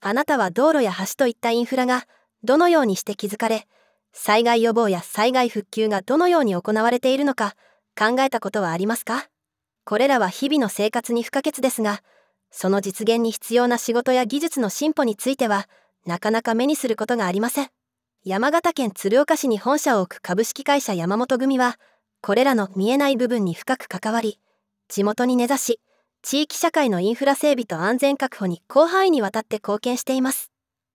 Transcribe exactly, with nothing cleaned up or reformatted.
あなたは道路や橋といったインフラがどのようにして築かれ、災害予防や災害復旧がどのように行われているのか考えたことはありますか？これらは日々の生活に不可欠ですが、その実現に必要な仕事や技術の進歩についてはなかなか目にすることがありません。山形県鶴岡市に本社を置く株式会社山本組は、これらの見えない部分に深く関わり、地元に根ざし、地域社会のインフラ整備と安全確保に広範囲にわたって貢献しています。